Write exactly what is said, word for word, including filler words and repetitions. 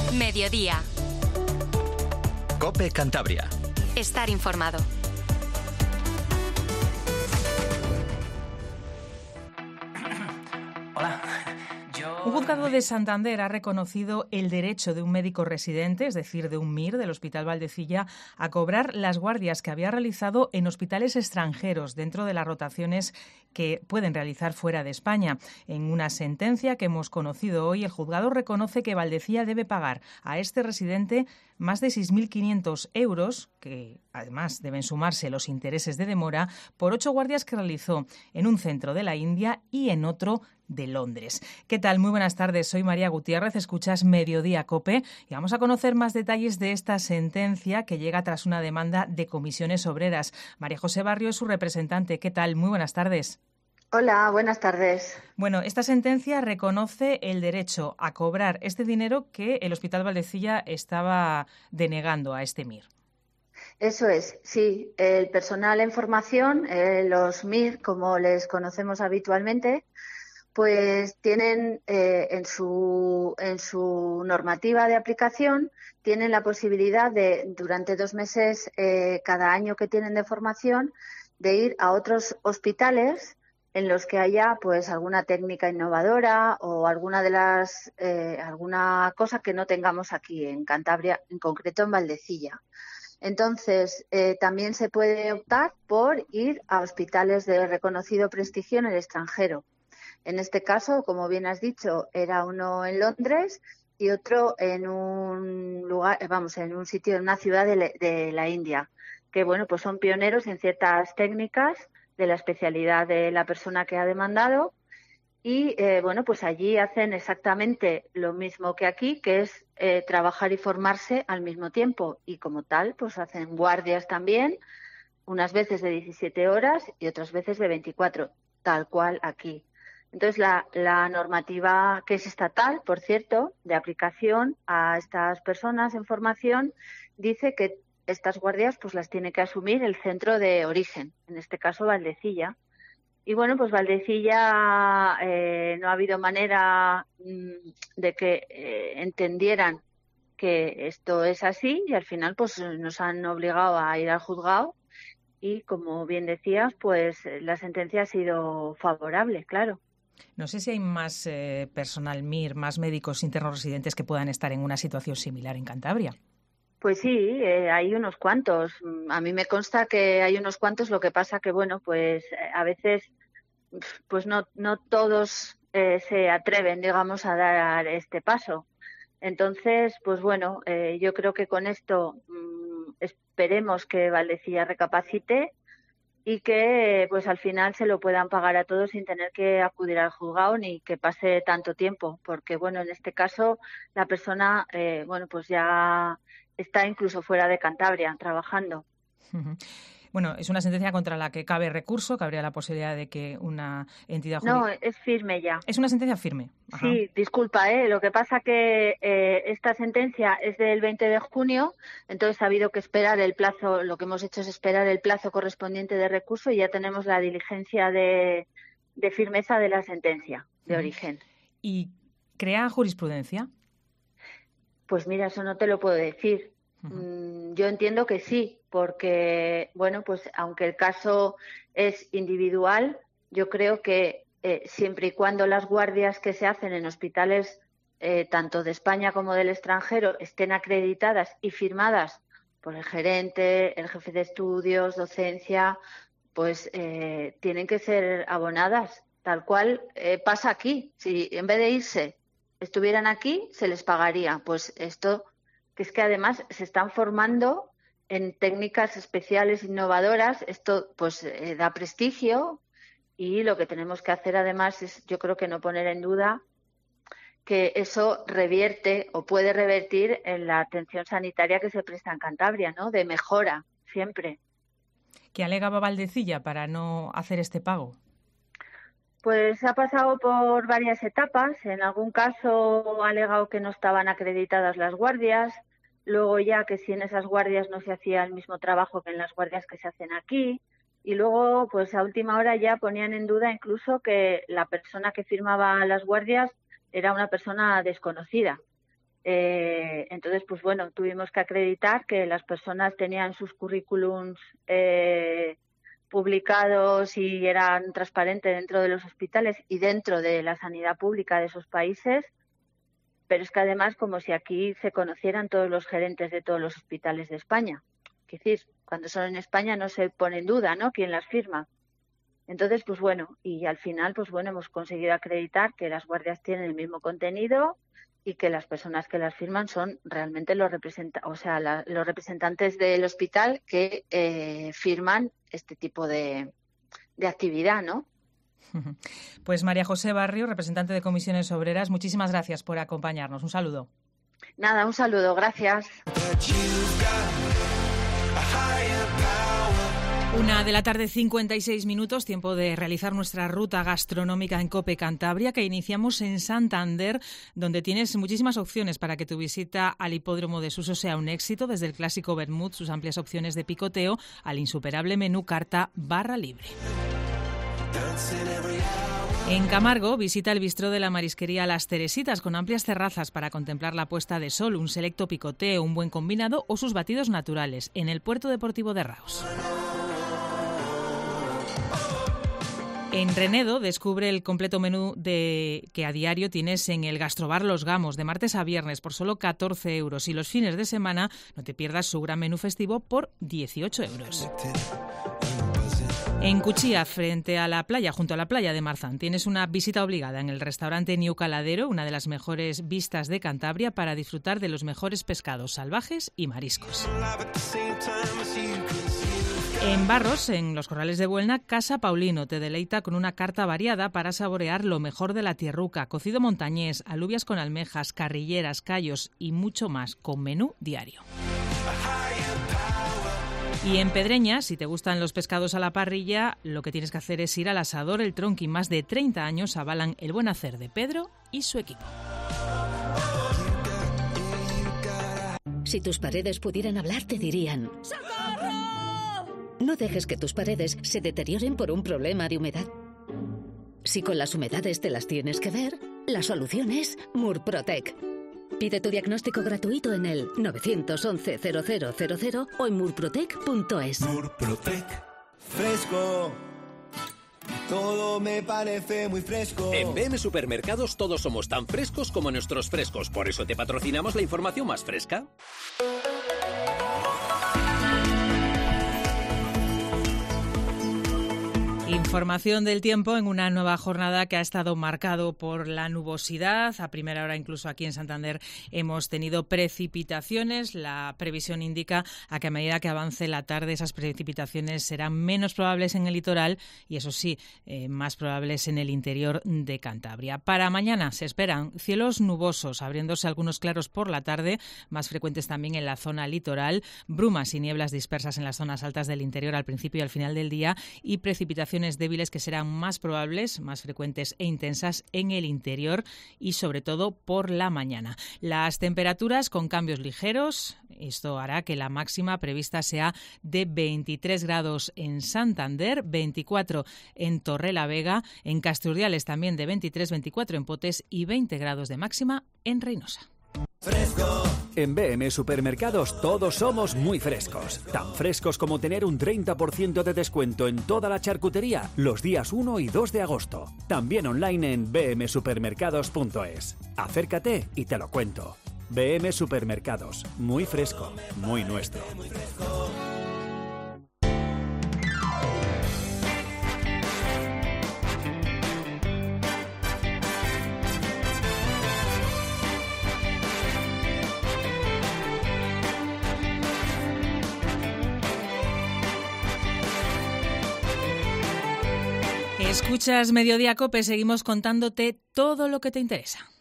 Mediodía. COPE Cantabria. Estar informado. Hola. Yo... Un juzgado de Santander ha reconocido el derecho de un médico residente, es decir, de un M I R del Hospital Valdecilla, a cobrar las guardias que había realizado en hospitales extranjeros dentro de las rotaciones que pueden realizar fuera de España. En una sentencia que hemos conocido hoy, el juzgado reconoce que Valdecilla debe pagar a este residente más de seis mil quinientos euros, que además deben sumarse los intereses de demora, por ocho guardias que realizó en un centro de la India y en otro de Londres. ¿Qué tal? Muy buenas tardes. Soy María Gutiérrez, escuchas Mediodía COPE y vamos a conocer más detalles de esta sentencia que llega tras una demanda de comisiones obreras. María José Barrio es su representante. ¿Qué tal? Muy buenas tardes. Hola, buenas tardes. Bueno, esta sentencia reconoce el derecho a cobrar este dinero que el Hospital Valdecilla estaba denegando a este M I R. Eso es, sí. El personal en formación, eh, los M I R, como les conocemos habitualmente, pues tienen eh, en su en su normativa de aplicación tienen la posibilidad de, durante dos meses eh, cada año que tienen de formación, de ir a otros hospitales en los que haya pues alguna técnica innovadora o alguna de las eh, alguna cosa que no tengamos aquí en Cantabria, en concreto en Valdecilla. Entonces, eh, también se puede optar por ir a hospitales de reconocido prestigio en el extranjero. En este caso, como bien has dicho, era uno en Londres y otro en un lugar, vamos, en un sitio, en una ciudad de, le, de la India, que bueno, pues son pioneros en ciertas técnicas de la especialidad de la persona que ha demandado y eh, bueno, pues allí hacen exactamente lo mismo que aquí, que es eh, trabajar y formarse al mismo tiempo y como tal, pues hacen guardias también, unas veces de diecisiete horas y otras veces de veinticuatro, tal cual aquí. Entonces, la, la normativa que es estatal, por cierto, de aplicación a estas personas en formación, dice que estas guardias pues las tiene que asumir el centro de origen, en este caso Valdecilla. Y bueno, pues Valdecilla eh, no ha habido manera mmm, de que eh, entendieran que esto es así y al final pues nos han obligado a ir al juzgado y, como bien decías, pues la sentencia ha sido favorable, claro. No sé si hay más eh, personal M I R, más médicos internos residentes que puedan estar en una situación similar en Cantabria. Pues sí, eh, hay unos cuantos. A mí me consta que hay unos cuantos, lo que pasa que, bueno, pues a veces pues no, no todos eh, se atreven, digamos, a dar este paso. Entonces, pues bueno, eh, yo creo que con esto mmm, esperemos que Valdecilla recapacite y que pues al final se lo puedan pagar a todos sin tener que acudir al juzgado ni que pase tanto tiempo, porque bueno, en este caso la persona eh, bueno, pues ya está incluso fuera de Cantabria trabajando. Uh-huh. Bueno, es una sentencia contra la que cabe recurso, cabría la posibilidad de que una entidad jurídica... No, es firme ya. Es una sentencia firme. Ajá. Sí, disculpa, ¿eh? Lo que pasa que eh, esta sentencia es del veinte de junio, entonces ha habido que esperar el plazo, lo que hemos hecho es esperar el plazo correspondiente de recurso y ya tenemos la diligencia de, de firmeza de la sentencia de uh-huh. origen. ¿Y crea jurisprudencia? Pues mira, eso no te lo puedo decir. Uh-huh. Yo entiendo que sí, porque, bueno, pues aunque el caso es individual, yo creo que eh, siempre y cuando las guardias que se hacen en hospitales, eh, tanto de España como del extranjero, estén acreditadas y firmadas por el gerente, el jefe de estudios, docencia, pues eh, tienen que ser abonadas, tal cual eh, pasa aquí. Si en vez de irse estuvieran aquí, se les pagaría. Pues esto... que es que además se están formando en técnicas especiales innovadoras, esto pues eh, da prestigio y lo que tenemos que hacer además es, yo creo que no poner en duda que eso revierte o puede revertir en la atención sanitaria que se presta en Cantabria, ¿no? De mejora, siempre. ¿Qué alegaba Valdecilla para no hacer este pago? Pues ha pasado por varias etapas. En algún caso ha alegado que no estaban acreditadas las guardias, luego ya que si en esas guardias no se hacía el mismo trabajo que en las guardias que se hacen aquí, y luego pues a última hora ya ponían en duda incluso que la persona que firmaba las guardias era una persona desconocida. Eh, entonces, pues bueno, tuvimos que acreditar que las personas tenían sus currículums eh, publicados y eran transparentes dentro de los hospitales y dentro de la sanidad pública de esos países, pero es que además como si aquí se conocieran todos los gerentes de todos los hospitales de España. Es decir, cuando son en España no se pone en duda, ¿no?, quién las firma. Entonces, pues bueno, y al final, pues bueno, hemos conseguido acreditar que las guardias tienen el mismo contenido y que las personas que las firman son realmente los representa, o sea, la, los representantes del hospital que eh, firman este tipo de, de actividad, ¿no? Pues María José Barrio, representante de Comisiones Obreras, muchísimas gracias por acompañarnos. Un saludo. Nada, un saludo, gracias. Una de la tarde, cincuenta y seis minutos, tiempo de realizar nuestra ruta gastronómica en COPE Cantabria, que iniciamos en Santander, donde tienes muchísimas opciones para que tu visita al hipódromo de Suso sea un éxito, desde el clásico vermut, sus amplias opciones de picoteo, al insuperable menú carta barra libre. En Camargo, visita el bistró de la marisquería Las Teresitas, con amplias terrazas para contemplar la puesta de sol, un selecto picoteo, un buen combinado o sus batidos naturales, en el Puerto Deportivo de Raos. En Renedo, descubre el completo menú de que a diario tienes en el Gastrobar Los Gamos, de martes a viernes, por solo catorce euros. Y los fines de semana no te pierdas su gran menú festivo por dieciocho euros. En Cuchilla, frente a la playa, junto a la playa de Marzán, tienes una visita obligada en el restaurante New Caladero, una de las mejores vistas de Cantabria, para disfrutar de los mejores pescados salvajes y mariscos. En Barros, en los Corrales de Buelna, Casa Paulino te deleita con una carta variada para saborear lo mejor de la tierruca, cocido montañés, alubias con almejas, carrilleras, callos y mucho más, con menú diario. Y en Pedreña, si te gustan los pescados a la parrilla, lo que tienes que hacer es ir al asador El Tronqui. Más de treinta años avalan el buen hacer de Pedro y su equipo. Si tus paredes pudieran hablar, te dirían: ¡socorro! No dejes que tus paredes se deterioren por un problema de humedad. Si con las humedades te las tienes que ver, la solución es Murprotec. Pide tu diagnóstico gratuito en el nueve once cero cero cero cero o en murprotec punto es. Murprotec. Fresco. Todo me parece muy fresco. En B M Supermercados todos somos tan frescos como nuestros frescos. Por eso te patrocinamos la información más fresca. Información del tiempo en una nueva jornada que ha estado marcado por la nubosidad. A primera hora, incluso aquí en Santander, hemos tenido precipitaciones. La previsión indica a que a medida que avance la tarde esas precipitaciones serán menos probables en el litoral y, eso sí, eh, más probables en el interior de Cantabria. Para mañana se esperan cielos nubosos, abriéndose algunos claros por la tarde, más frecuentes también en la zona litoral, brumas y nieblas dispersas en las zonas altas del interior al principio y al final del día y precipitaciones débiles que serán más probables, más frecuentes e intensas en el interior y sobre todo por la mañana. Las temperaturas con cambios ligeros, esto hará que la máxima prevista sea de veintitrés grados en Santander, veinticuatro en Torrelavega, en Casturdiales también de veintitrés, veinticuatro en Potes y veinte grados de máxima en Reynosa. Fresco. En B M Supermercados todos somos muy frescos. Tan frescos como tener un treinta por ciento de descuento en toda la charcutería los días uno y dos de agosto. También online en b m supermercados punto es. Acércate y te lo cuento. B M Supermercados. Muy fresco, muy nuestro. Escuchas Mediodía COPE, seguimos contándote todo lo que te interesa.